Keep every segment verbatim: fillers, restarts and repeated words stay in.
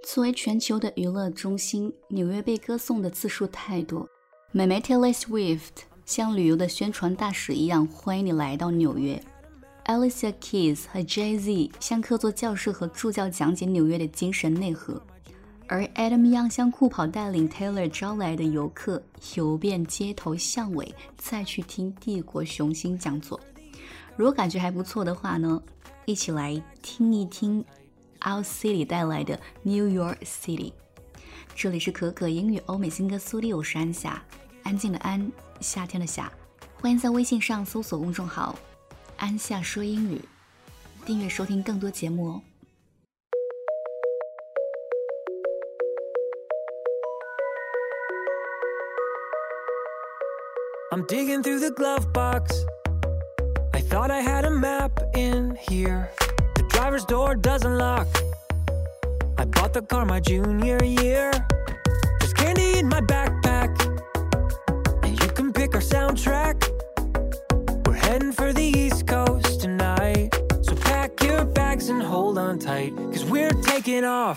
作为全球的娱乐中心，纽约被歌颂的次数太多。美眉 Taylor Swift 像旅游的宣传大使一样欢迎你来到纽约。Alicia Keys 和 Jay-Z 像客座教授和助教讲解纽约的精神内核，而 Adam Young 像酷跑带领 Taylor 招来的游客游遍街头巷尾，再去听帝国雄心讲座。如果感觉还不错的话呢，一起来听一听 Out City 带来的 New York City。 这里是可可英语欧美新歌苏丽，我是安夏，安静的安，夏天的夏。欢迎在微信上搜索公众号安夏说英语，订阅收听更多节目哦。 I'm digging through the glove box. I thought I had a map in here. The driver's door doesn't lock. I bought the car my junior year. There's candy in my backpack, and you can pick our soundtrack. We're heading for the East Coast tonight, so pack your bags and hold on tight, 'cause we're taking off.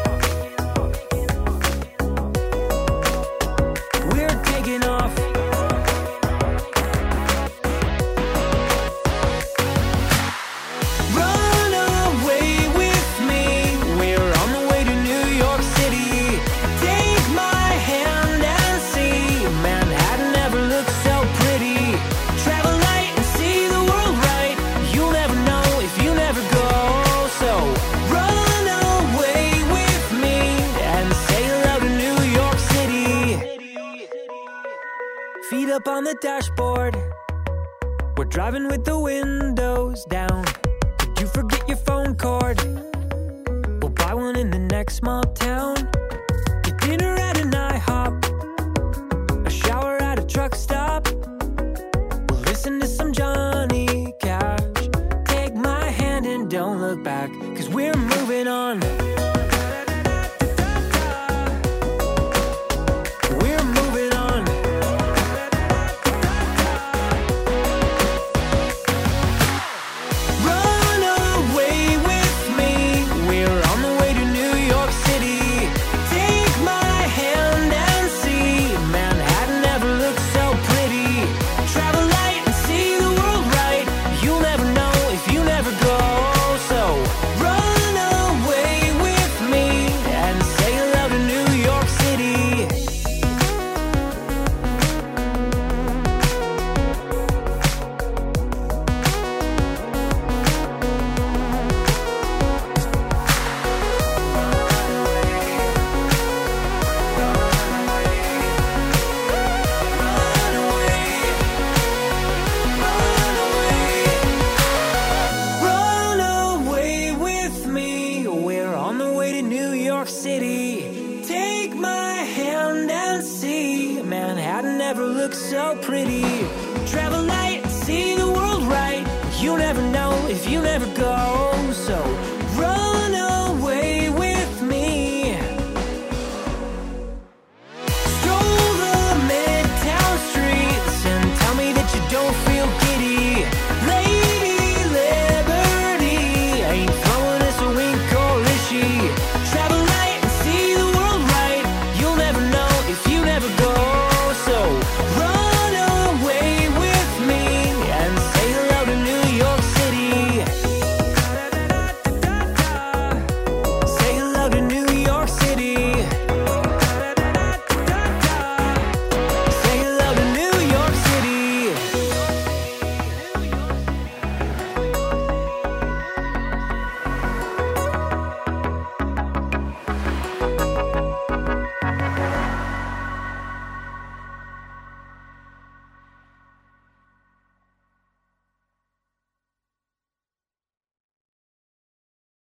We're taking off. Feet up on the dashboard, we're driving with the windows down. Did you forget your phone cord? We'll buy one in the next small town. Get dinner at an IHOP, a shower at a truck stop. We'll listen to some Johnny Cash. Take my hand and don't look back, 'cause we're moving on. City, take my hand and see Manhattan never looks so pretty. Travel light, see the world right. You never know if you never go, so run.